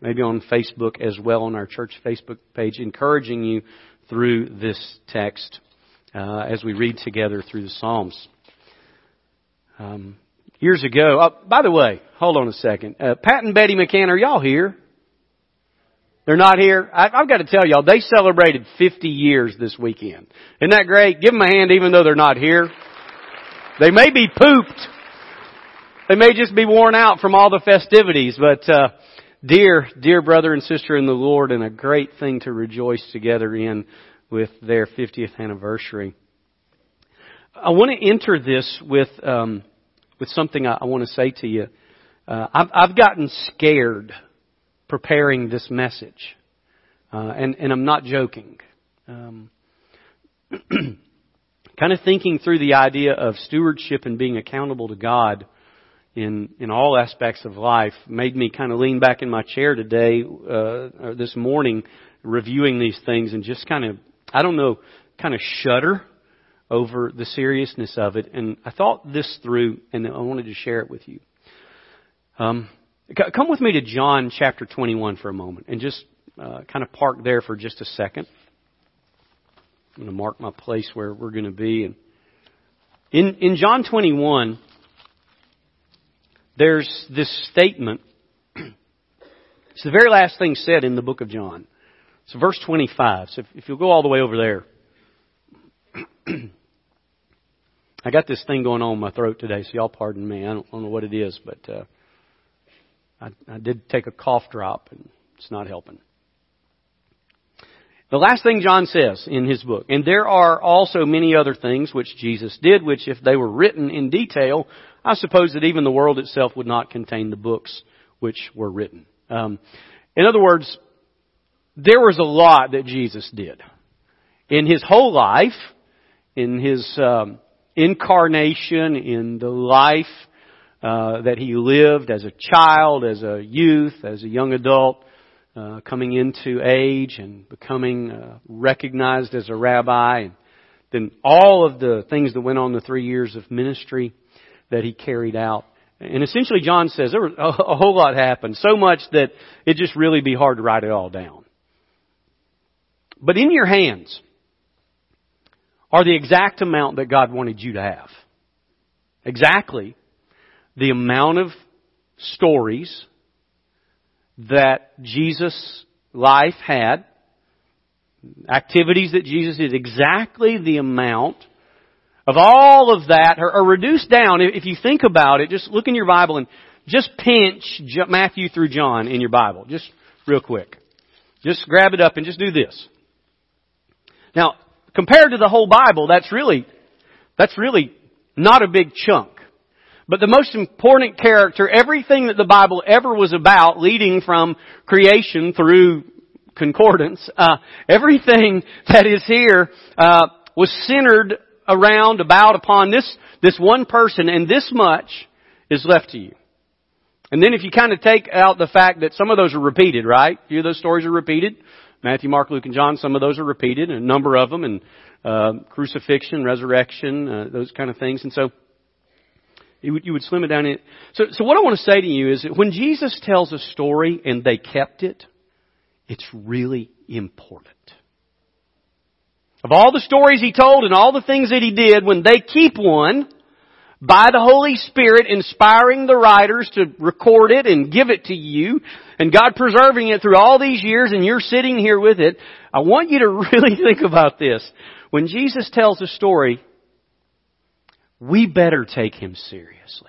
maybe on Facebook as well, on our church Facebook page, encouraging you through this text as we read together through the Psalms. Years ago, by the way, hold on a second. Pat and Betty McCann, are y'all here? They're not here? I've got to tell y'all, they celebrated 50 years this weekend. Isn't that great? Give them a hand even though they're not here. They may be pooped. They may just be worn out from all the festivities, but dear brother and sister in the Lord, and a great thing to rejoice together in with their 50th anniversary. I want to enter this with something I want to say to you. I've gotten scared preparing this message, and I'm not joking. Kind of thinking through the idea of stewardship and being accountable to God in all aspects of life made me kind of lean back in my chair today, or this morning, reviewing these things and just kind of, kind of shudder over the seriousness of it. And I thought this through, and I wanted to share it with you. Come with me to John chapter 21 for a moment, and just kind of park there for just a second. I'm going to mark my place where we're going to be. And in John 21, there's this statement. It's the very last thing said in the book of John. It's verse 25. So if you'll go all the way over there. I got this thing going on in my throat today, so y'all pardon me. I don't know what it is, but I did take a cough drop, and it's not helping. The last thing John says in his book, and there are also many other things which Jesus did, which if they were written in detail, I suppose that even the world itself would not contain the books which were written. In other words, there was a lot that Jesus did. In His whole life, in His incarnation, in the life that He lived as a child, as a youth, as a young adult, coming into age and becoming recognized as a rabbi, and then all of the things that went on the 3 years of ministry that He carried out. And essentially John says there was a whole lot happened, so much that it'd just really be hard to write it all down. But in your hands are the exact amount that God wanted you to have. Exactly the amount of stories that Jesus' life had, activities that Jesus did, exactly the amount of all of that are reduced down. If you think about it, just look in your Bible and just pinch Matthew through John in your Bible. Just real quick. Just grab it up and just do this. Now, compared to the whole Bible, that's really not a big chunk. But the most important character, everything that the Bible ever was about, leading from creation through concordance, everything that is here was centered upon this one person, and this much is left to you. And then if you kind of take out the fact that some of those are repeated, right? A few of those stories are repeated. Matthew, Mark, Luke, and John, some of those are repeated, a number of them, and crucifixion, resurrection, those kind of things. And so you would slim it down. So what I want to say to you is that when Jesus tells a story and they kept it, it's really important. Of all the stories He told and all the things that He did, when they keep one, by the Holy Spirit inspiring the writers to record it and give it to you, and God preserving it through all these years, and you're sitting here with it, I want you to really think about this. When Jesus tells a story, we better take Him seriously.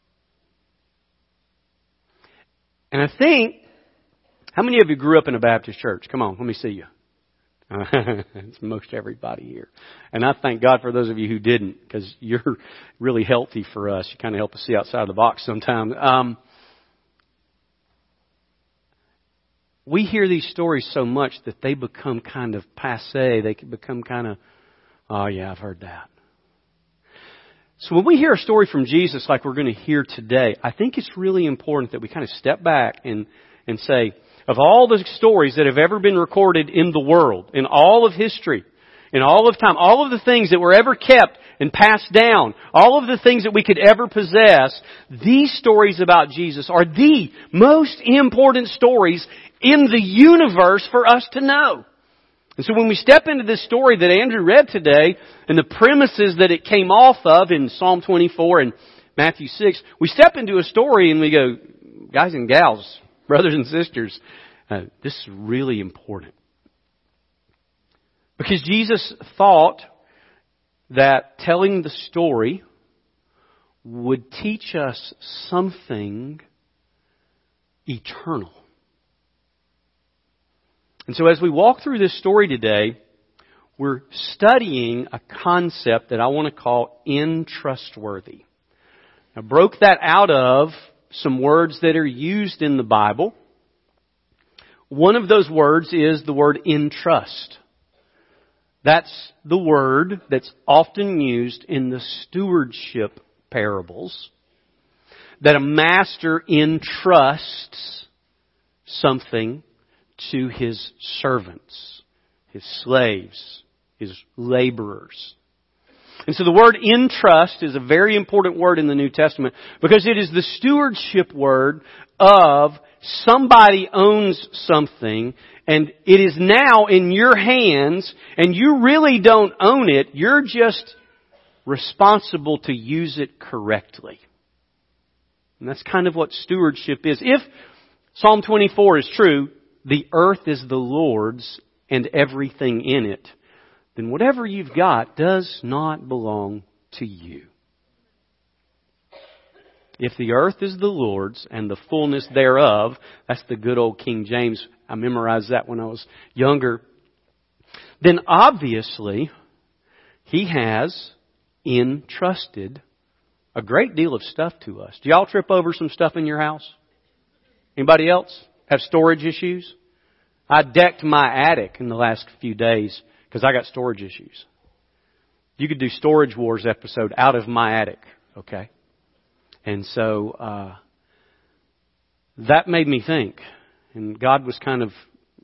And I think, how many of you grew up in a Baptist church? Come on, let me see you. It's most everybody here. And I thank God for those of you who didn't, because you're really healthy for us. You kind of help us see outside of the box sometimes. We hear these stories so much that they become kind of passé. They can become kind of, oh yeah, I've heard that. So when we hear a story from Jesus like we're going to hear today, I think it's really important that we kind of step back and say, of all the stories that have ever been recorded in the world, in all of history, in all of time, all of the things that were ever kept and passed down, all of the things that we could ever possess, these stories about Jesus are the most important stories in the universe for us to know. And so when we step into this story that Andrew read today, and the premises that it came off of in Psalm 24 and Matthew 6, we step into a story and we go, guys and gals, brothers and sisters, this is really important. Because Jesus thought that telling the story would teach us something eternal. And so as we walk through this story today, we're studying a concept that I want to call untrustworthy. I broke that out of some words that are used in the Bible. One of those words is the word entrust. That's the word that's often used in the stewardship parables. That a master entrusts something to his servants, his slaves, his laborers. And so the word entrust is a very important word in the New Testament because it is the stewardship word of somebody owns something and it is now in your hands and you really don't own it. You're just responsible to use it correctly. And that's kind of what stewardship is. If Psalm 24 is true, the earth is the Lord's and everything in it, then whatever you've got does not belong to you. If the earth is the Lord's and the fullness thereof, that's the good old King James. I memorized that when I was younger. Then obviously, He has entrusted a great deal of stuff to us. Do y'all trip over some stuff in your house? Anybody else have storage issues? I decked my attic in the last few days because I got storage issues. You could do Storage Wars episode out of my attic, okay? And so that made me think. And God was kind of,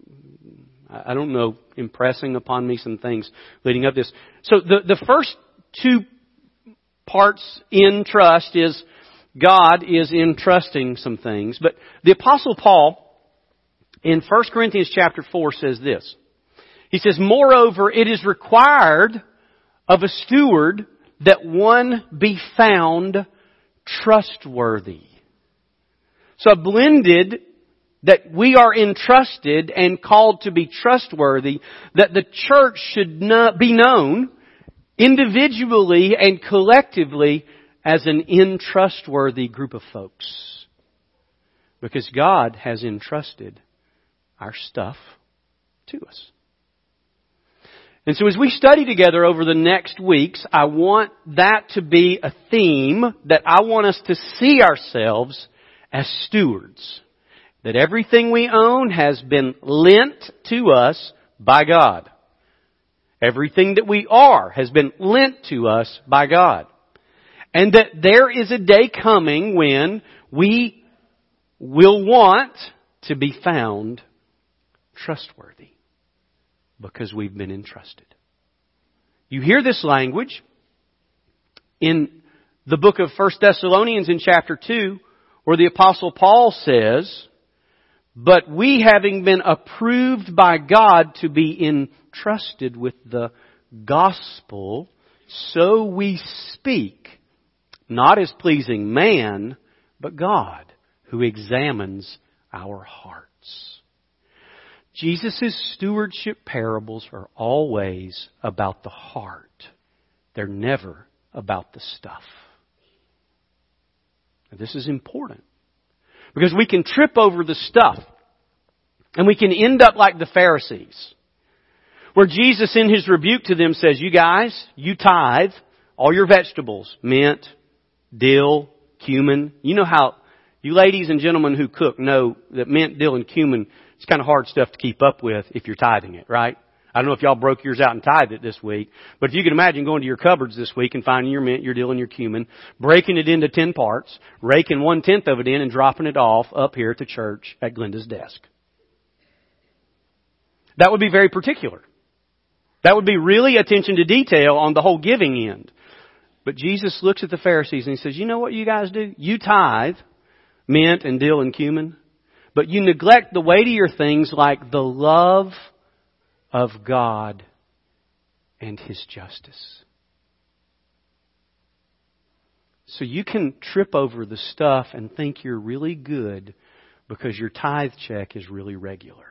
I don't know, impressing upon me some things leading up to this. So the first two parts in trust is God is entrusting some things. But the Apostle Paul in 1 Corinthians chapter 4 says this. He says, moreover, it is required of a steward that one be found trustworthy. So I blended that we are entrusted and called to be trustworthy, that the church should not be known individually and collectively as an untrustworthy group of folks. Because God has entrusted our stuff to us. And so as we study together over the next weeks, I want that to be a theme that I want us to see ourselves as stewards. That everything we own has been lent to us by God. Everything that we are has been lent to us by God. And that there is a day coming when we will want to be found trustworthy because we've been entrusted. You hear this language in the book of 1 Thessalonians in chapter 2 where the Apostle Paul says, but we having been approved by God to be entrusted with the gospel, so we speak, not as pleasing man, but God, who examines our hearts. Jesus' stewardship parables are always about the heart. They're never about the stuff. Now, this is important. Because we can trip over the stuff. And we can end up like the Pharisees. Where Jesus in His rebuke to them says, you guys, you tithe all your vegetables. Mint, dill, cumin. You know how, you ladies and gentlemen who cook know that mint, dill, and cumin, it's kind of hard stuff to keep up with if you're tithing it, right? I don't know if y'all broke yours out and tithed it this week, but if you can imagine going to your cupboards this week and finding your mint, your dill, and your cumin, breaking it into 10 parts, raking 1/10 of it in and dropping it off up here at the church at Glenda's desk. That would be very particular. That would be really attention to detail on the whole giving end. But Jesus looks at the Pharisees and He says, you know what you guys do? You tithe mint and dill and cumin, but you neglect the weightier things like the love of God and His justice. So you can trip over the stuff and think you're really good because your tithe check is really regular.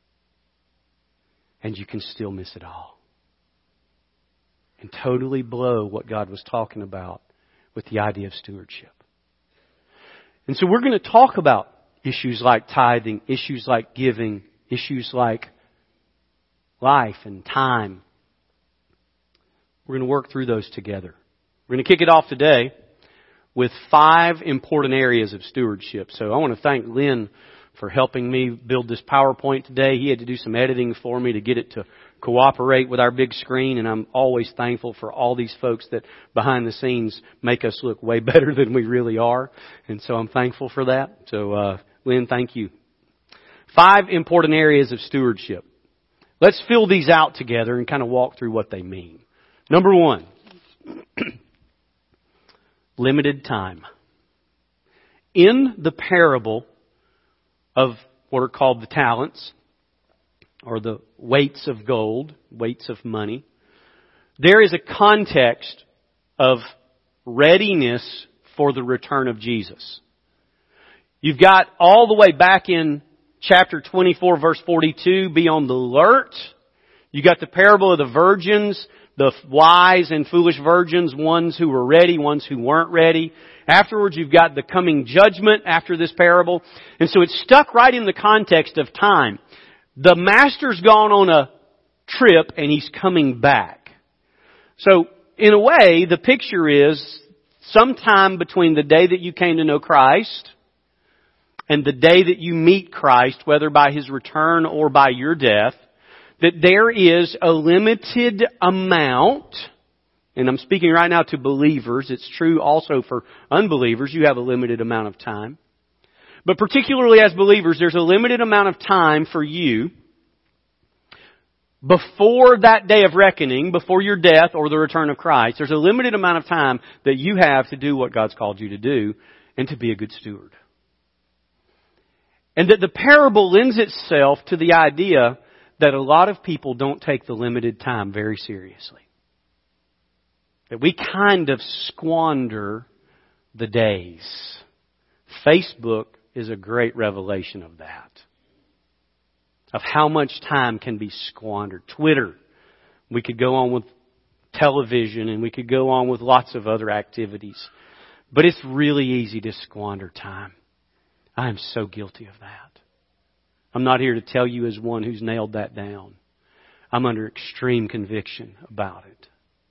And you can still miss it all. And totally blow what God was talking about with the idea of stewardship. And so we're going to talk about issues like tithing, issues like giving, issues like life and time. We're going to work through those together. We're going to kick it off today with 5 important areas of stewardship. So I want to thank Lynn for helping me build this PowerPoint today. He had to do some editing for me to get it to cooperate with our big screen, and I'm always thankful for all these folks that behind the scenes make us look way better than we really are. And so I'm thankful for that. So Lynn, thank you. 5 important areas of stewardship. Let's fill these out together and kind of walk through what they mean. Number 1. Limited time. In the parable of what are called the talents, or the weights of gold, weights of money, there is a context of readiness for the return of Jesus. You've got all the way back in chapter 24, verse 42, be on the alert. You got the parable of the virgins, the wise and foolish virgins, ones who were ready, ones who weren't ready. Afterwards, you've got the coming judgment after this parable. And so it's stuck right in the context of time. The master's gone on a trip and he's coming back. So, in a way, the picture is sometime between the day that you came to know Christ and the day that you meet Christ, whether by His return or by your death, that there is a limited amount, and I'm speaking right now to believers, it's true also for unbelievers, you have a limited amount of time. But particularly as believers, there's a limited amount of time for you before that day of reckoning, before your death or the return of Christ. There's a limited amount of time that you have to do what God's called you to do and to be a good steward. And that the parable lends itself to the idea that a lot of people don't take the limited time very seriously. That we kind of squander the days. Facebook is a great revelation of that. Of how much time can be squandered. Twitter. We could go on with television and we could go on with lots of other activities. But it's really easy to squander time. I am so guilty of that. I'm not here to tell you as one who's nailed that down. I'm under extreme conviction about it.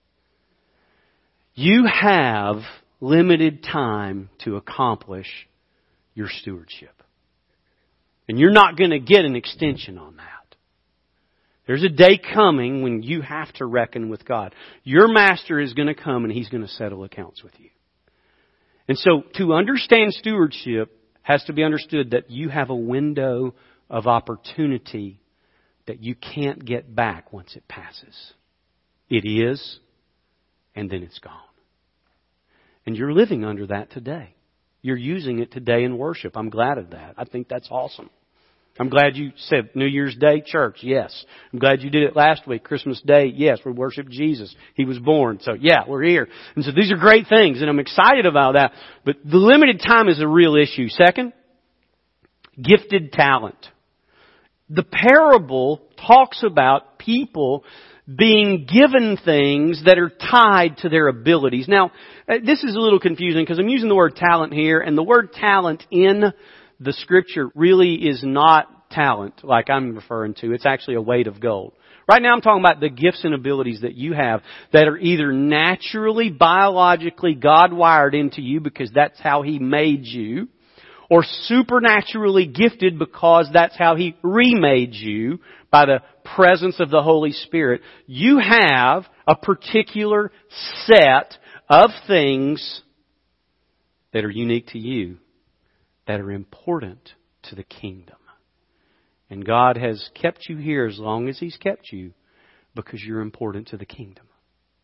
You have limited time to accomplish your stewardship. And you're not going to get an extension on that. There's a day coming when you have to reckon with God. Your master is going to come and He's going to settle accounts with you. And so to understand stewardship has to be understood that you have a window of opportunity that you can't get back once it passes. It is, and then it's gone. And you're living under that today. You're using it today in worship. I'm glad of that. I think that's awesome. I'm glad you said New Year's Day church. Yes. I'm glad you did it last week. Christmas Day. Yes. We worship Jesus. He was born. So yeah, we're here. And so these are great things and I'm excited about that. But the limited time is a real issue. Second, gifted talent. The parable talks about people being given things that are tied to their abilities. Now, this is a little confusing because I'm using the word talent here, and the word talent in the Scripture really is not talent like I'm referring to. It's actually a weight of gold. Right now I'm talking about the gifts and abilities that you have that are either naturally, biologically, God wired into you because that's how He made you, or supernaturally gifted because that's how He remade you by the presence of the Holy Spirit. You have a particular set of things that are unique to you, that are important to the kingdom. And God has kept you here as long as He's kept you because you're important to the kingdom.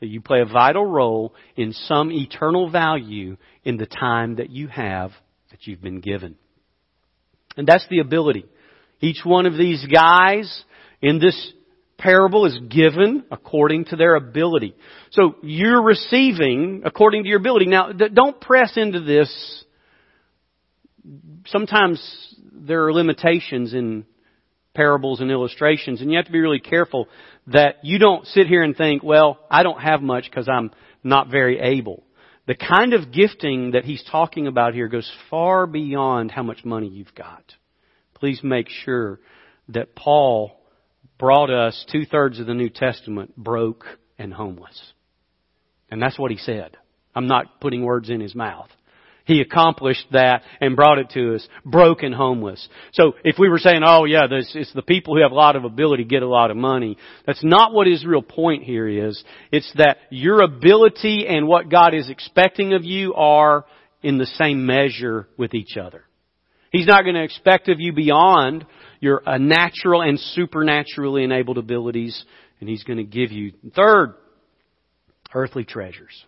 that you play a vital role in some eternal value in the time that you have, that you've been given. And that's the ability. Each one of these guys in this parable is given according to their ability. So you're receiving according to your ability. Now, don't press into this. Sometimes there are limitations in parables and illustrations, and you have to be really careful that you don't sit here and think, well, I don't have much because I'm not very able. The kind of gifting that he's talking about here goes far beyond how much money you've got. Please make sure that Paul brought us 2/3 of the New Testament broke and homeless. And that's what he said. I'm not putting words in his mouth. He accomplished that and brought it to us, broke and homeless. So if we were saying, oh yeah, it's the people who have a lot of ability get a lot of money, that's not what his real point here is. It's that your ability and what God is expecting of you are in the same measure with each other. He's not going to expect of you beyond your natural and supernaturally enabled abilities, and He's going to give you. Third, earthly treasures.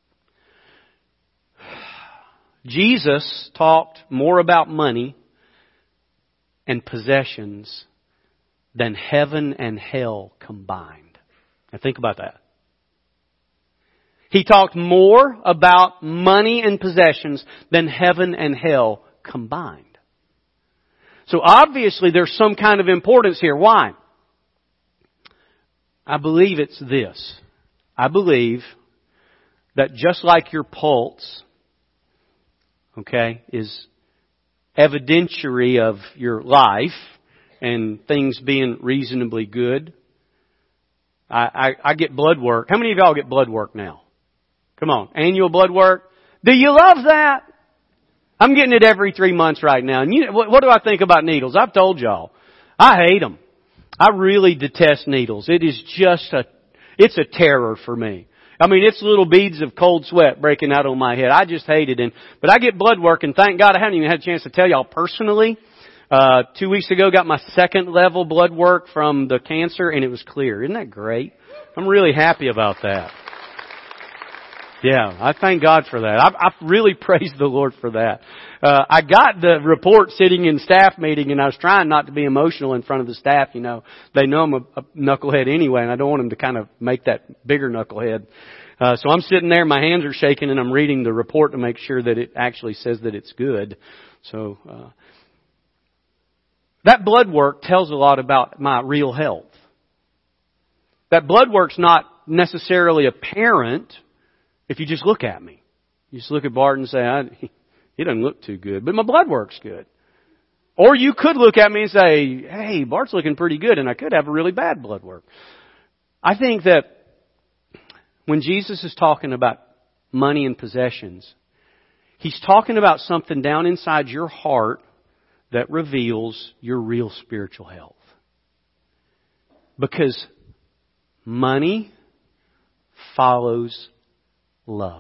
Jesus talked more about money and possessions than heaven and hell combined. Now think about that. He talked more about money and possessions than heaven and hell combined. So obviously there's some kind of importance here. Why? I believe it's this. I believe that just like your pulse, is evidentiary of your life and things being reasonably good. I get blood work. How many of y'all get blood work now? Come on. Annual blood work. Do you love that? I'm getting it every 3 months right now. And what do I think about needles? I've told y'all. I hate them. I really detest needles. It is just it's a terror for me. I mean, it's little beads of cold sweat breaking out on my head. I just hate it. But I get blood work, and thank God I haven't even had a chance to tell y'all personally. 2 weeks ago, got my 2nd level blood work from the cancer, and it was clear. Isn't that great? I'm really happy about that. Yeah, I thank God for that. I really praise the Lord for that. I got the report sitting in staff meeting, and I was trying not to be emotional in front of the staff. You know, they know I'm a knucklehead anyway, and I don't want them to kind of make that bigger knucklehead. So I'm sitting there, my hands are shaking, and I'm reading the report to make sure that it actually says that it's good. So that blood work tells a lot about my real health. That blood work's not necessarily apparent if you just look at me. You just look at Bart and say, he doesn't look too good, but my blood work's good. Or you could look at me and say, hey, Bart's looking pretty good, and I could have a really bad blood work. I think that when Jesus is talking about money and possessions, He's talking about something down inside your heart that reveals your real spiritual health. Because money follows love.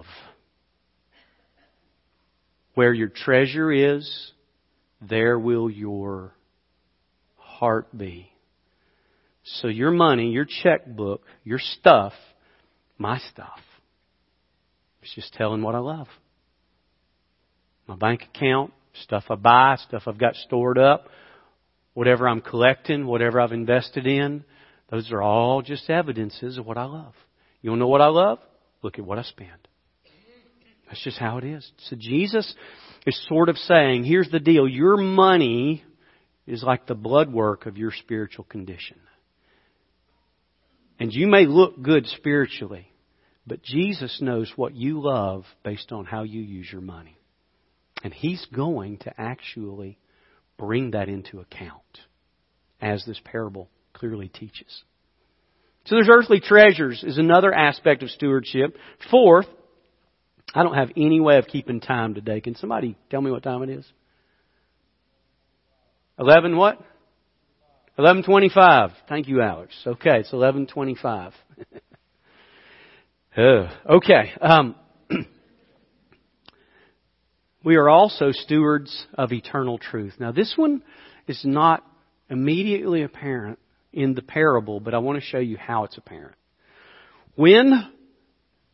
Where your treasure is, there will your heart be. So your money, your checkbook, your stuff, my stuff, it's just telling what I love. My bank account, stuff I buy, stuff I've got stored up, whatever I'm collecting, whatever I've invested in, those are all just evidences of what I love. You want to know what I love? Look at what I spend. That's just how it is. So Jesus is sort of saying, here's the deal. Your money is like the blood work of your spiritual condition. And you may look good spiritually, but Jesus knows what you love based on how you use your money. And He's going to actually bring that into account, as this parable clearly teaches. So there's earthly treasures is another aspect of stewardship. Fourth, I don't have any way of keeping time today. Can somebody tell me what time it is? 11 what? 11:25. Thank you, Alex. Okay, it's 11:25. Okay. We are also stewards of eternal truth. Now, this one is not immediately apparent in the parable, but I want to show you how it's apparent. When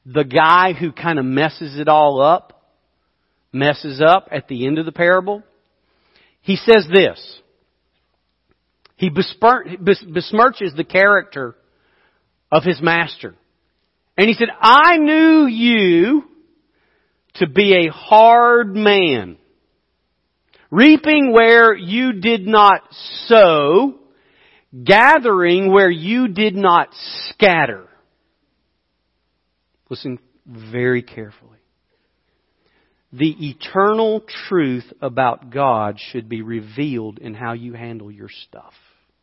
the guy who kind of messes it all up, messes up at the end of the parable, he says this. He besmirches the character of his master. And he said, I knew you to be a hard man, reaping where you did not sow, gathering where you did not scatter. Listen very carefully. The eternal truth about God should be revealed in how you handle your stuff.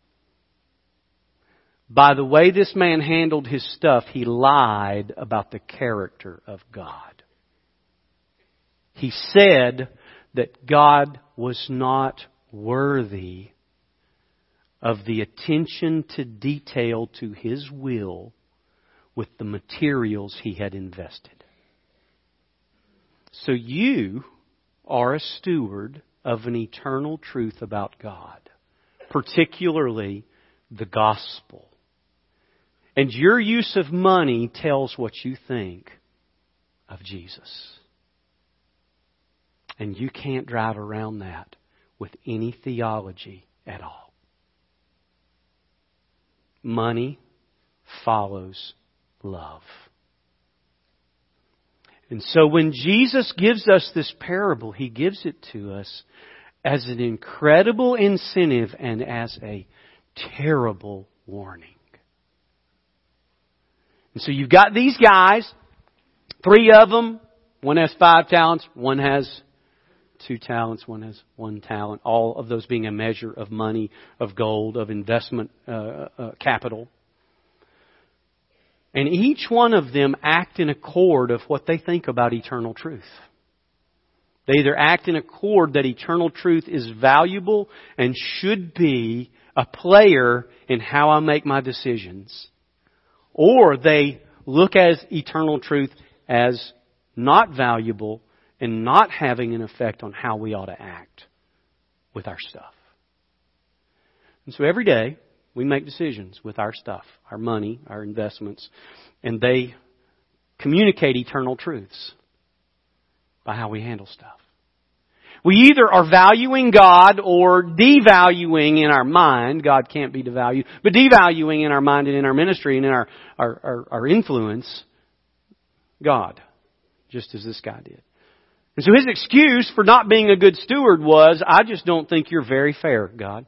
By the way this man handled his stuff, he lied about the character of God. He said that God was not worthy of the attention to detail to His will with the materials He had invested. So you are a steward of an eternal truth about God, particularly the gospel. And your use of money tells what you think of Jesus. And you can't drive around that with any theology at all. Money follows love. And so when Jesus gives us this parable, He gives it to us as an incredible incentive and as a terrible warning. And so you've got these guys, 3 of them. One has 5 talents, one has 2 talents, one has 1 talent. All of those being a measure of money, of gold, of investment capital. And each one of them act in accord of what they think about eternal truth. They either act in accord that eternal truth is valuable and should be a player in how I make my decisions. Or they look at eternal truth as not valuable and not having an effect on how we ought to act with our stuff. And so every day we make decisions with our stuff, our money, our investments, and they communicate eternal truths by how we handle stuff. We either are valuing God or devaluing in our mind. God can't be devalued, but devaluing in our mind and in our ministry and in our influence God, just as this guy did. And so his excuse for not being a good steward was, I just don't think you're very fair, God.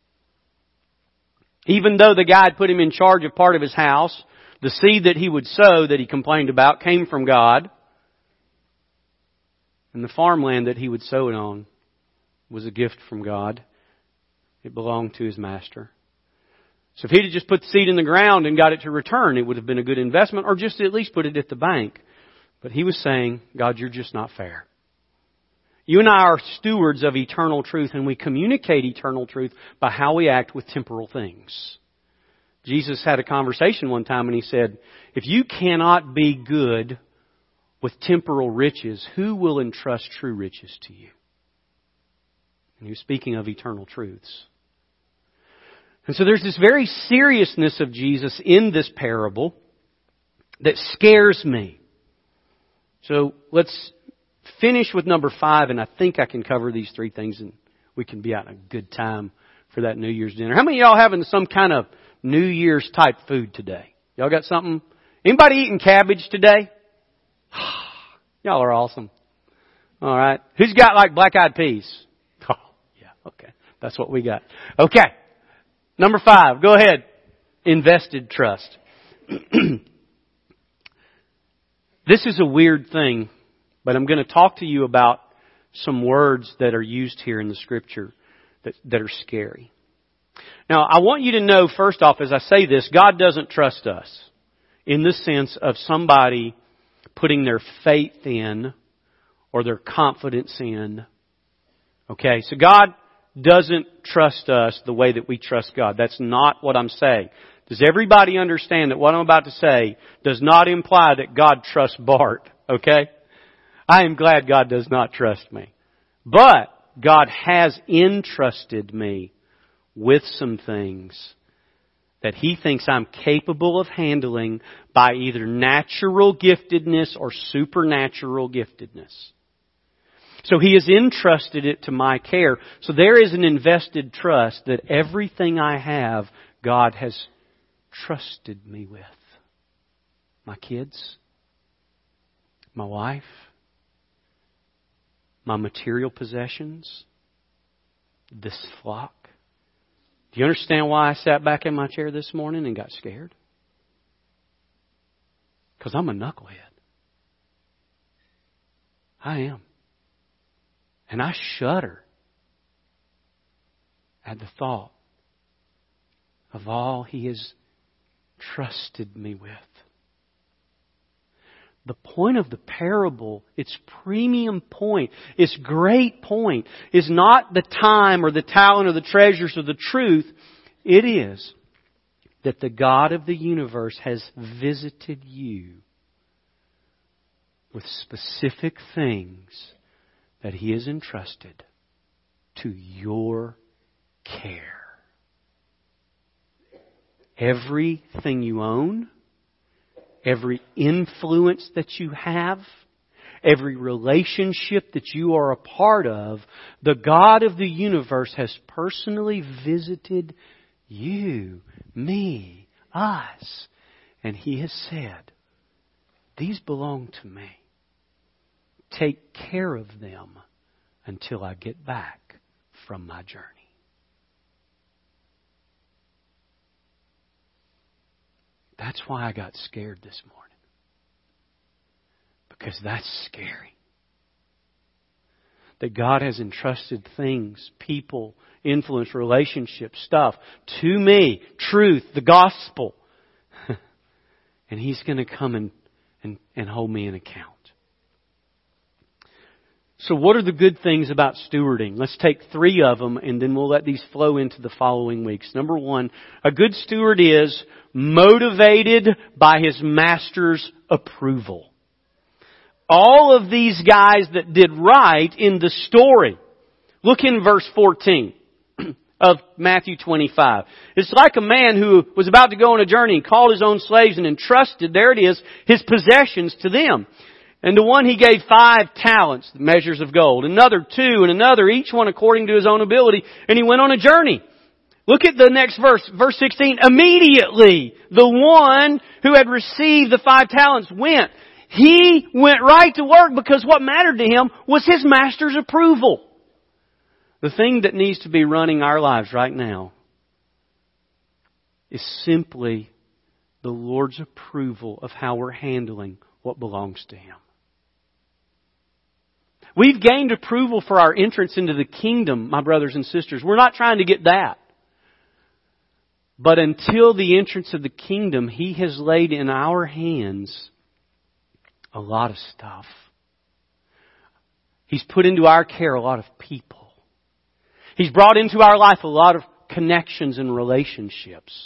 Even though the guy had put him in charge of part of his house, the seed that he would sow that he complained about came from God. And the farmland that he would sow it on was a gift from God. It belonged to his master. So if he'd have just put the seed in the ground and got it to return, it would have been a good investment, or just at least put it at the bank. But he was saying, God, you're just not fair. You and I are stewards of eternal truth, and we communicate eternal truth by how we act with temporal things. Jesus had a conversation one time and He said, if you cannot be good with temporal riches, who will entrust true riches to you? And He was speaking of eternal truths. And so there's this very seriousness of Jesus in this parable that scares me. So let's finish with number 5, and I think I can cover these 3 things and we can be out in a good time for that New Year's dinner. How many of y'all having some kind of New Year's type food today? Y'all got something? Anybody eating cabbage today? Y'all are awesome. All right. Who's got like black-eyed peas? Oh, yeah. Okay. That's what we got. Okay. Number 5. Go ahead. Invested trust. This is a weird thing, but I'm going to talk to you about some words that are used here in the Scripture that are scary. Now, I want you to know, first off, as I say this, God doesn't trust us in the sense of somebody putting their faith in or their confidence in. Okay, so God doesn't trust us the way that we trust God. That's not what I'm saying. Does everybody understand that what I'm about to say does not imply that God trusts Bart? Okay? I am glad God does not trust me. But God has entrusted me with some things that He thinks I'm capable of handling by either natural giftedness or supernatural giftedness. So He has entrusted it to my care. So there is an invested trust that everything I have, God has trusted me with. My kids, my wife, my material possessions, this flock. Do you understand why I sat back in my chair this morning and got scared? Because I'm a knucklehead. I am. And I shudder at the thought of all He has trusted me with. The point of the parable, its premium point, its great point, is not the time or the talent or the treasures or the truth. It is that the God of the universe has visited you with specific things that He has entrusted to your care. Everything you own, every influence that you have, every relationship that you are a part of, the God of the universe has personally visited you, me, us. And He has said, these belong to me. Take care of them until I get back from my journey. That's why I got scared this morning. Because that's scary. That God has entrusted things, people, influence, relationships, stuff to me. Truth, the gospel. And He's going to come and hold me in account. So what are the good things about stewarding? Let's take 3 of them and then we'll let these flow into the following weeks. Number 1, a good steward is motivated by his master's approval. All of these guys that did right in the story. Look in verse 14 of Matthew 25. It's like a man who was about to go on a journey and called his own slaves and entrusted, there it is, his possessions to them. And to one He gave 5 talents, measures of gold. Another 2, and another, each one according to his own ability. And he went on a journey. Look at the next verse, verse 16. Immediately, the one who had received the 5 talents went. He went right to work because what mattered to him was his master's approval. The thing that needs to be running our lives right now is simply the Lord's approval of how we're handling what belongs to Him. We've gained approval for our entrance into the kingdom, my brothers and sisters. We're not trying to get that. But until the entrance of the kingdom, He has laid in our hands a lot of stuff. He's put into our care a lot of people. He's brought into our life a lot of connections and relationships.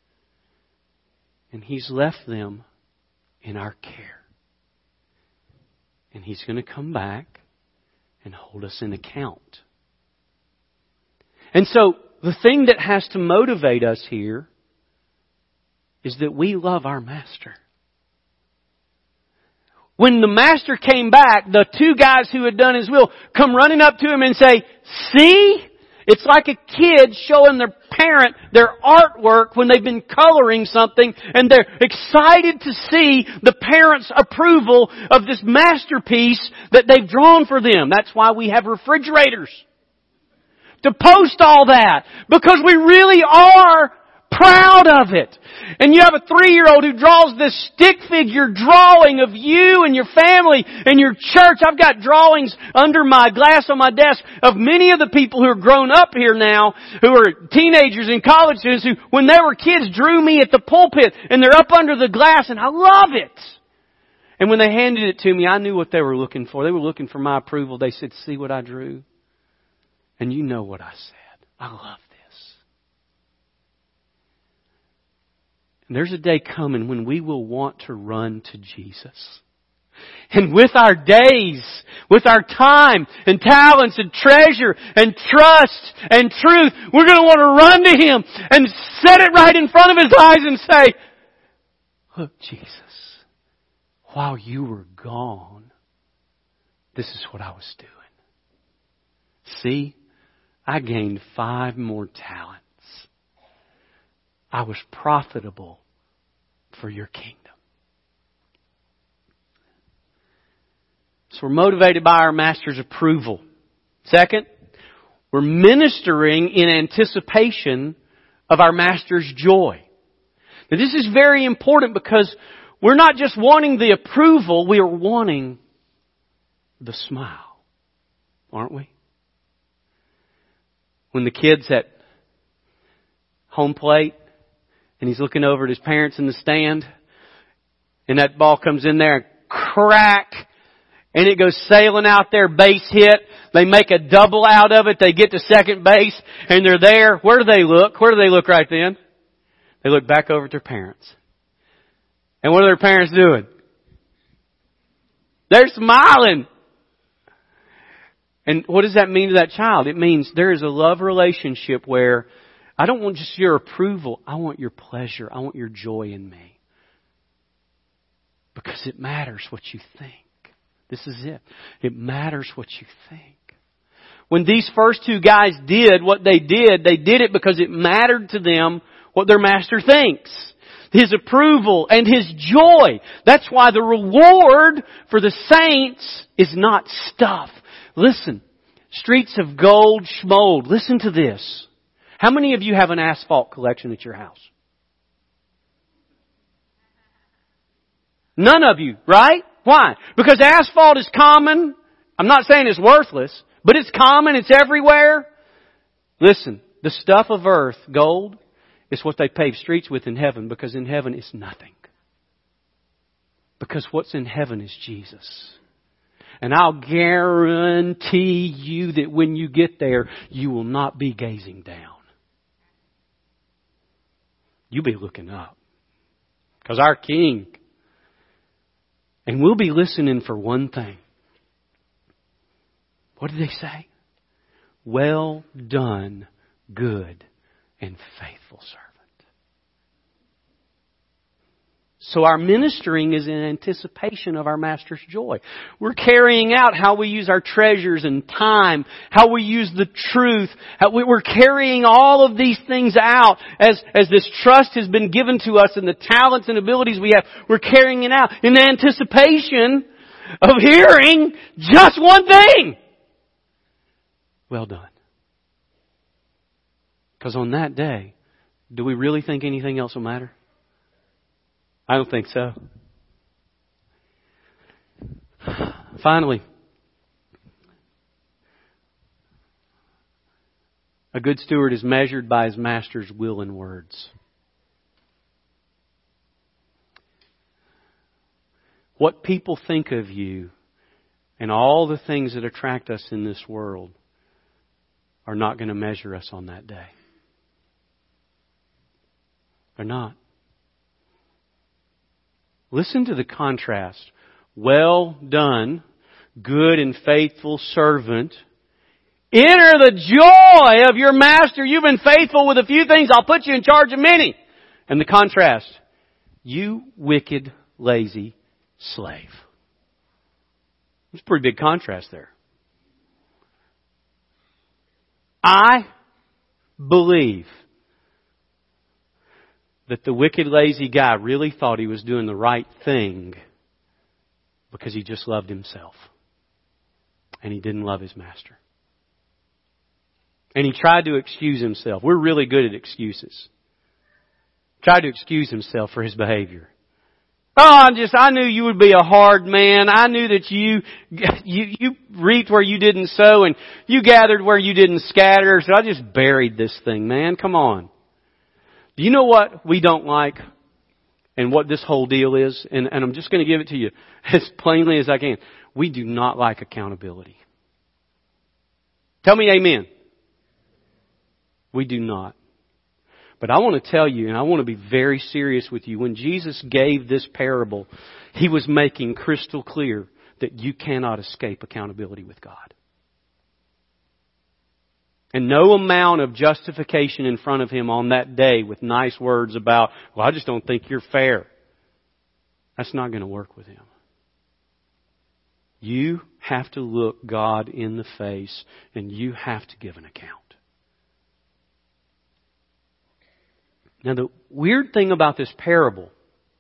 And He's left them in our care. And He's going to come back and hold us in account. And so, the thing that has to motivate us here is that we love our Master. When the Master came back, the 2 guys who had done His will come running up to Him and say, "See? It's like a kid showing their parent their artwork when they've been coloring something and they're excited to see the parent's approval of this masterpiece that they've drawn for them." That's why we have refrigerators. To post all that. Because we really are proud of it. And you have a 3-year-old who draws this stick figure drawing of you and your family and your church. I've got drawings under my glass on my desk of many of the people who are grown up here now, who are teenagers and college students who, when they were kids, drew me at the pulpit and they're up under the glass and I love it. And when they handed it to me, I knew what they were looking for. They were looking for my approval. They said, "See what I drew?" And you know what I said. I love this. And there's a day coming when we will want to run to Jesus. And with our days, with our time and talents and treasure and trust and truth, we're going to want to run to Him and set it right in front of His eyes and say, look, Jesus, while you were gone, this is what I was doing. See, I gained 5 more talents. I was profitable for your kingdom. So we're motivated by our Master's approval. Second, we're ministering in anticipation of our Master's joy. Now this is very important because we're not just wanting the approval, we are wanting the smile. Aren't we? When the kid's at home plate and he's looking over at his parents in the stand and that ball comes in there and crack, and it goes sailing out there, base hit. They make a double out of it. They get to second base and they're there. Where do they look? Where do they look right then? They look back over at their parents. And what are their parents doing? They're smiling. And what does that mean to that child? It means there is a love relationship where I don't want just your approval. I want your pleasure. I want your joy in me. Because it matters what you think. This is it. It matters what you think. When these first 2 guys did what they did it because it mattered to them what their Master thinks. His approval and His joy. That's why the reward for the saints is not stuff. Listen, streets of gold, schmold. Listen to this. How many of you have an asphalt collection at your house? None of you, right? Why? Because asphalt is common. I'm not saying it's worthless, but it's common. It's everywhere. Listen, the stuff of earth, gold, is what they pave streets with in heaven, because in heaven it's nothing. Because what's in heaven is Jesus. And I'll guarantee you that when you get there, you will not be gazing down. You'll be looking up. Because our King. And we'll be listening for one thing. What did they say? Well done, good and faithful servant. So our ministering is in anticipation of our Master's joy. We're carrying out how we use our treasures and time, how we use the truth. We're carrying all of these things out as this trust has been given to us and the talents and abilities we have. We're carrying it out in anticipation of hearing just one thing. Well done. Because on that day, do we really think anything else will matter? I don't think so. Finally, a good steward is measured by his Master's will and words. What people think of you and all the things that attract us in this world are not going to measure us on that day. They're not. Listen to the contrast. Well done, good and faithful servant. Enter the joy of your Master. You've been faithful with a few things. I'll put you in charge of many. And the contrast. You wicked, lazy slave. There's a pretty big contrast there. I believe that the wicked, lazy guy really thought he was doing the right thing because he just loved himself. And he didn't love his Master. And he tried to excuse himself. We're really good at excuses. Tried to excuse himself for his behavior. Oh, I knew you would be a hard man. I knew that you reaped where you didn't sow and you gathered where you didn't scatter. So I just buried this thing, man. Come on. Do you know what we don't like and what this whole deal is? And I'm just going to give it to you as plainly as I can. We do not like accountability. Tell me amen. We do not. But I want to tell you, and I want to be very serious with you, when Jesus gave this parable, He was making crystal clear that you cannot escape accountability with God. And no amount of justification in front of Him on that day with nice words about, well, I just don't think you're fair. That's not going to work with Him. You have to look God in the face and you have to give an account. Now the weird thing about this parable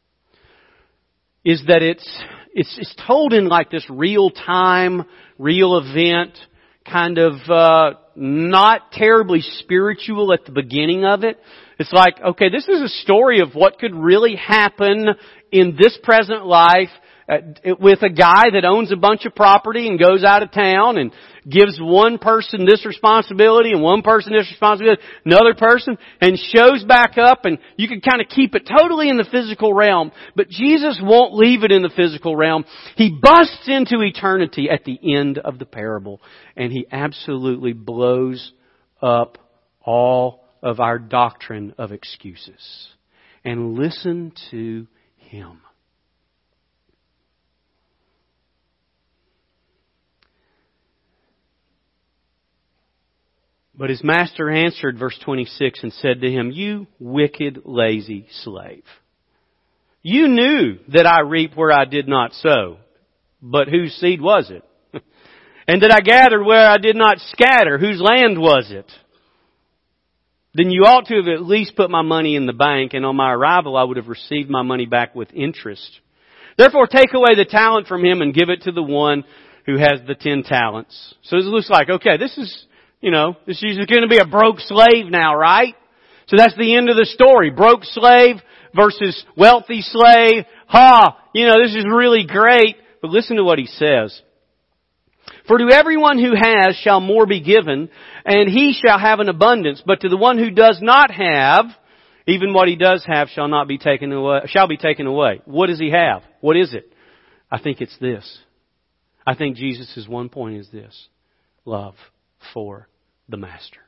is that it's told in like this real time, real event, kind of not terribly spiritual at the beginning of it. It's like, okay, this is a story of what could really happen in this present life with a guy that owns a bunch of property and goes out of town and gives one person this responsibility and one person this responsibility, another person, and shows back up, and you can kind of keep it totally in the physical realm. But Jesus won't leave it in the physical realm. He busts into eternity at the end of the parable, and He absolutely blows up all of our doctrine of excuses. And listen to Him. But his master answered, verse 26, and said to him, "You wicked, lazy slave. You knew that I reap where I did not sow. But whose seed was it? And that I gathered where I did not scatter. Whose land was it? Then you ought to have at least put my money in the bank, and on my arrival I would have received my money back with interest. Therefore take away the talent from him and give it to the one who has the 10 talents. So it looks like, okay, this is going to be a broke slave now, right? So that's the end of the story. Broke slave versus wealthy slave. This is really great. But listen to what he says. For to everyone who has shall more be given, and he shall have an abundance. But to the one who does not have, even what he does have shall be taken away. What does he have? What is it? I think it's this. I think Jesus' one point is this. Love for the Master.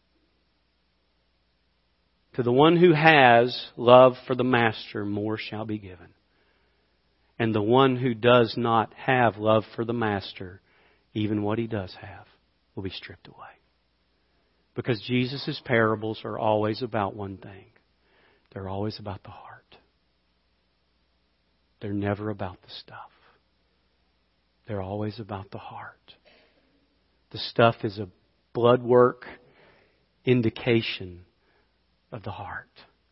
To the one who has love for the Master, more shall be given. And the one who does not have love for the Master, even what he does have, will be stripped away. Because Jesus' parables are always about one thing. They're always about the heart. They're never about the stuff. They're always about the heart. The stuff is a blood work indication of the heart.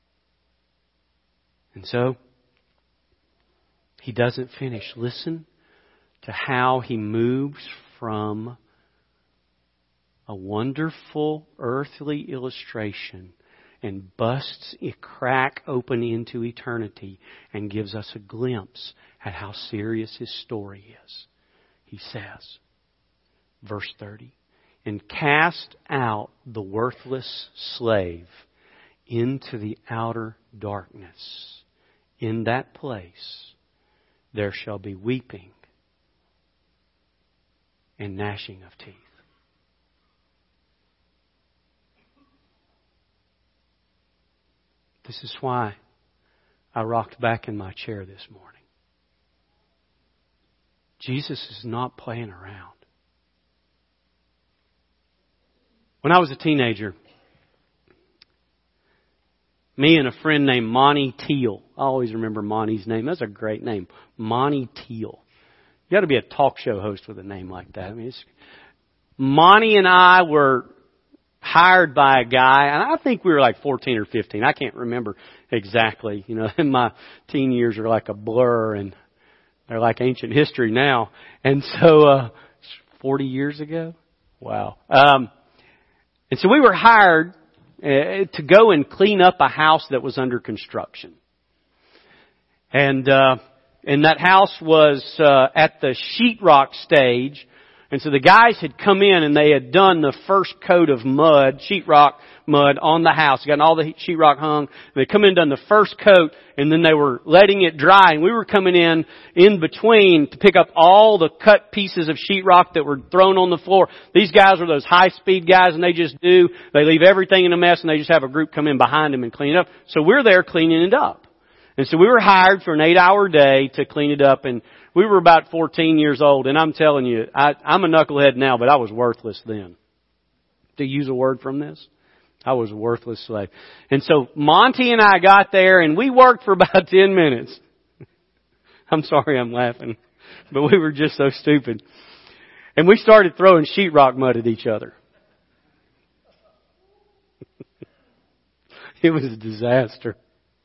And so, he doesn't finish. Listen to how he moves from a wonderful earthly illustration and busts a crack open into eternity and gives us a glimpse at how serious his story is. He says, verse 30, and cast out the worthless slave into the outer darkness. In that place there shall be weeping and gnashing of teeth. This is why I rocked back in my chair this morning. Jesus is not playing around. When I was a teenager, me and a friend named Monty Teal. I always remember Monty's name. That's a great name. Monty Teal. You got to be a talk show host with a name like that. Monty and I were hired by a guy, and I think we were like 14 or 15. I can't remember exactly. My teen years are like a blur, and they're like ancient history now. And so, 40 years ago? Wow. And so we were hired to go and clean up a house that was under construction. And that house was at the sheetrock stage. And so the guys had come in and they had done the first coat of mud. Sheetrock mud on the house. Got all the sheetrock hung. They come in and done the first coat, and then they were letting it dry. And we were coming in between to pick up all the cut pieces of sheetrock that were thrown on the floor. These guys are those high-speed guys, and they just they leave everything in a mess, and they just have a group come in behind them and clean it up. So we're there cleaning it up. And so we were hired for an 8-hour day to clean it up, and we were about 14 years old. And I'm telling you, I'm a knucklehead now, but I was worthless then. To use a word from this, I was a worthless slave. And so Monty and I got there, and we worked for about 10 minutes. I'm sorry I'm laughing, but we were just so stupid. And we started throwing sheetrock mud at each other. It was a disaster.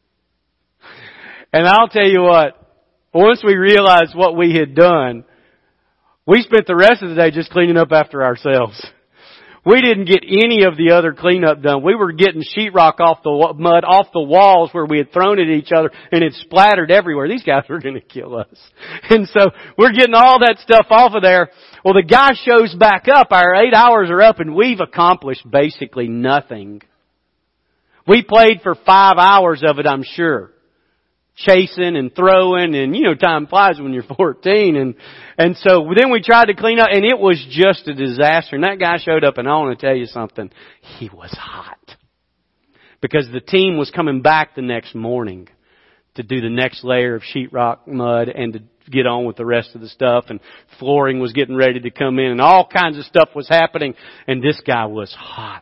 And I'll tell you what, once we realized what we had done, we spent the rest of the day just cleaning up after ourselves. We didn't get any of the other cleanup done. We were getting sheetrock off the mud, off the walls where we had thrown it at each other, and it splattered everywhere. These guys were going to kill us. And so we're getting all that stuff off of there. Well, the guy shows back up. Our 8 hours are up, and we've accomplished basically nothing. We played for 5 hours of it, I'm sure. Chasing and throwing, and time flies when you're 14, and so then we tried to clean up, and it was just a disaster. And that guy showed up, and I want to tell you something, he was hot. Because the team was coming back the next morning to do the next layer of sheetrock mud and to get on with the rest of the stuff, and flooring was getting ready to come in, and all kinds of stuff was happening, and this guy was hot.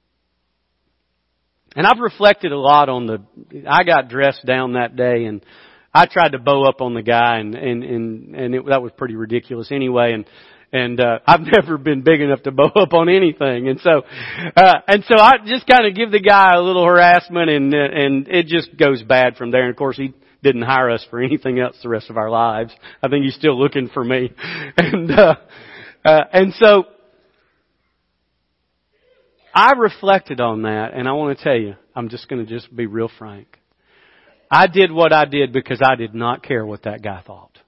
And I've reflected a lot on I got dressed down that day, and I tried to bow up on the guy, and that was pretty ridiculous anyway, and I've never been big enough to bow up on anything. And so I just kind of give the guy a little harassment, and it just goes bad from there. And of course he didn't hire us for anything else the rest of our lives. I think he's still looking for me. And so I reflected on that, and I want to tell you, I'm just going to be real frank. I did what I did because I did not care what that guy thought.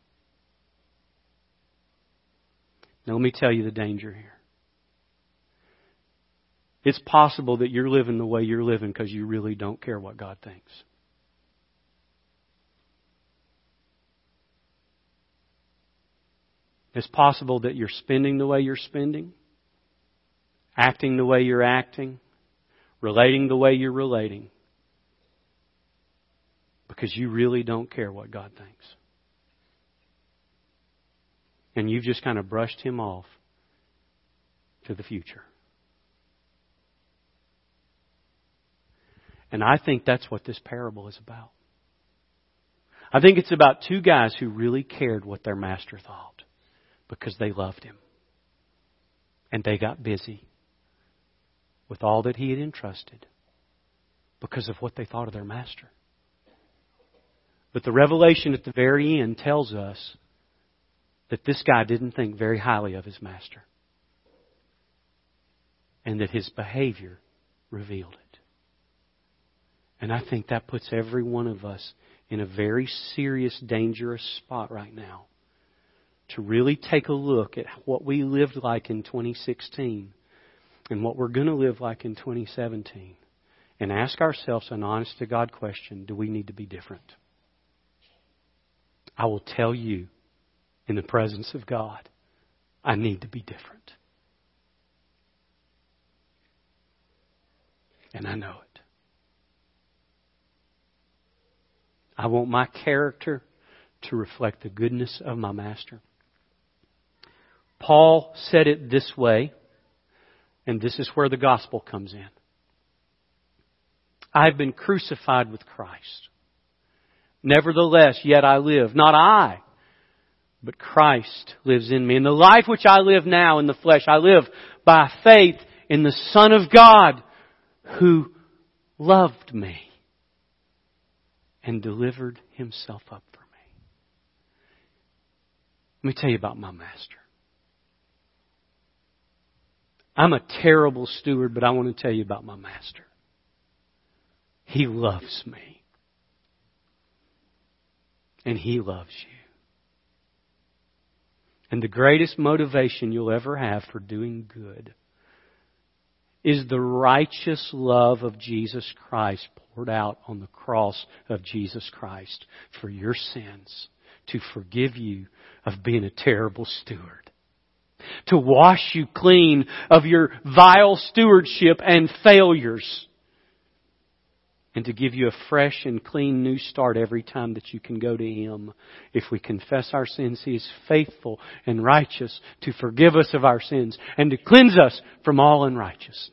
Now let me tell you the danger here. It's possible that you're living the way you're living because you really don't care what God thinks. It's possible that you're spending the way you're spending, acting the way you're acting, relating the way you're relating, because you really don't care what God thinks. And you've just kind of brushed Him off to the future. And I think that's what this parable is about. I think it's about two guys who really cared what their master thought because they loved him. And they got busy with all that he had entrusted because of what they thought of their master. But the revelation at the very end tells us that this guy didn't think very highly of his master. And that his behavior revealed it. And I think that puts every one of us in a very serious, dangerous spot right now. To really take a look at what we lived like in 2016 and what we're going to live like in 2017. And ask ourselves an honest to God question, do we need to be different? I will tell you, in the presence of God, I need to be different. And I know it. I want my character to reflect the goodness of my master. Paul said it this way, and this is where the gospel comes in. I have been crucified with Christ. Nevertheless, yet I live. Not I, but Christ lives in me. And the life which I live now in the flesh, I live by faith in the Son of God who loved me and delivered Himself up for me. Let me tell you about my master. I'm a terrible steward, but I want to tell you about my master. He loves me. And He loves you. And the greatest motivation you'll ever have for doing good is the righteous love of Jesus Christ poured out on the cross of Jesus Christ for your sins, to forgive you of being a terrible steward, to wash you clean of your vile stewardship and failures, and to give you a fresh and clean new start every time that you can go to Him. If we confess our sins, He is faithful and righteous to forgive us of our sins and to cleanse us from all unrighteousness.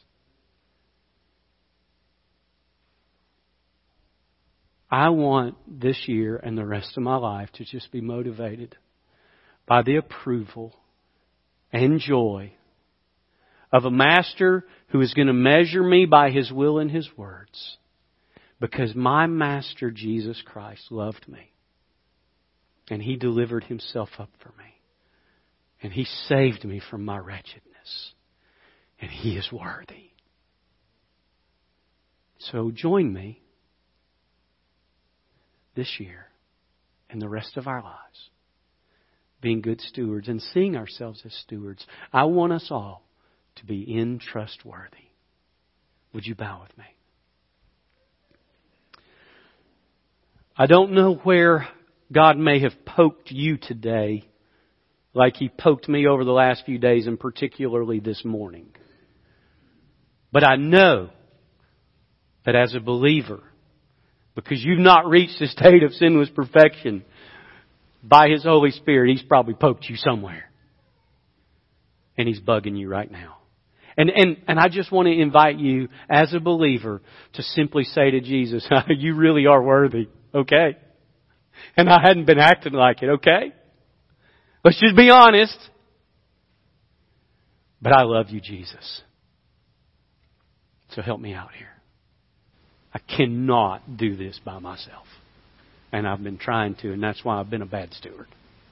I want this year and the rest of my life to just be motivated by the approval and joy of a Master who is going to measure me by His will and His words. Because my Master Jesus Christ loved me. And He delivered Himself up for me. And He saved me from my wretchedness. And He is worthy. So join me this year and the rest of our lives being good stewards and seeing ourselves as stewards. I want us all to be untrustworthy. Would you bow with me? I don't know where God may have poked you today like He poked me over the last few days and particularly this morning. But I know that as a believer, because you've not reached the state of sinless perfection, by His Holy Spirit, He's probably poked you somewhere. And He's bugging you right now. And I just want to invite you as a believer to simply say to Jesus, you really are worthy. Okay. And I hadn't been acting like it. Okay. Let's just be honest. But I love you, Jesus. So help me out here. I cannot do this by myself. And I've been trying to, and that's why I've been a bad steward.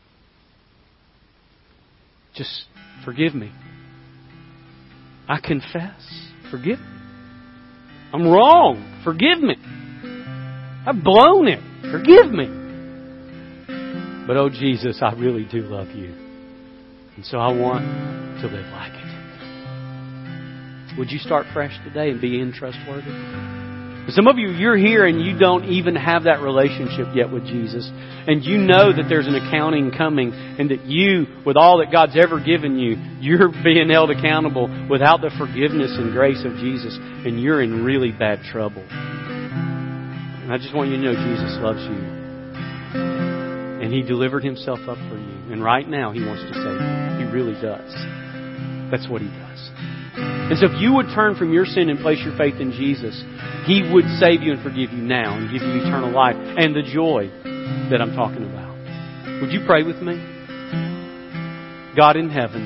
Just forgive me. I confess. Forgive me. I'm wrong. Forgive me. I've blown it. Forgive me. But oh Jesus, I really do love you. And so I want to live like it. Would you start fresh today and be untrustworthy? Some of you, you're here and you don't even have that relationship yet with Jesus. And you know that there's an accounting coming and that you, with all that God's ever given you, you're being held accountable without the forgiveness and grace of Jesus. And you're in really bad trouble. And I just want you to know Jesus loves you. And He delivered Himself up for you. And right now He wants to save you. He really does. That's what He does. And so if you would turn from your sin and place your faith in Jesus, He would save you and forgive you now and give you eternal life and the joy that I'm talking about. Would you pray with me? God in heaven,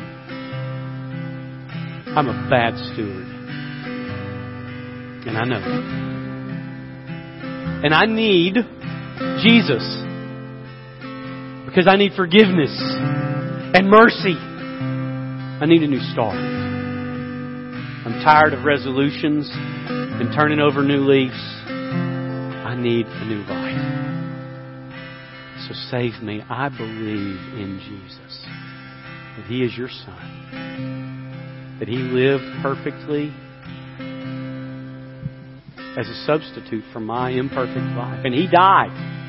I'm a bad steward. And I know it. And I need Jesus. Because I need forgiveness and mercy. I need a new start. I'm tired of resolutions and turning over new leaves. I need a new life. So save me. I believe in Jesus. That He is your Son. That He lived perfectly as a substitute for my imperfect life. And He died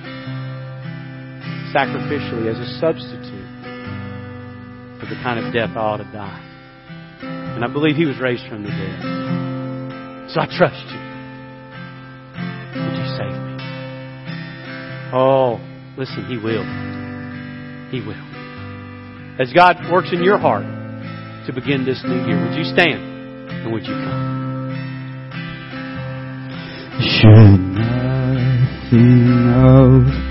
sacrificially as a substitute for the kind of death I ought to die. And I believe He was raised from the dead. So I trust you. Would you save me? Oh, listen, He will. He will. As God works in your heart to begin this new year, would you stand and would you come? Should nothing else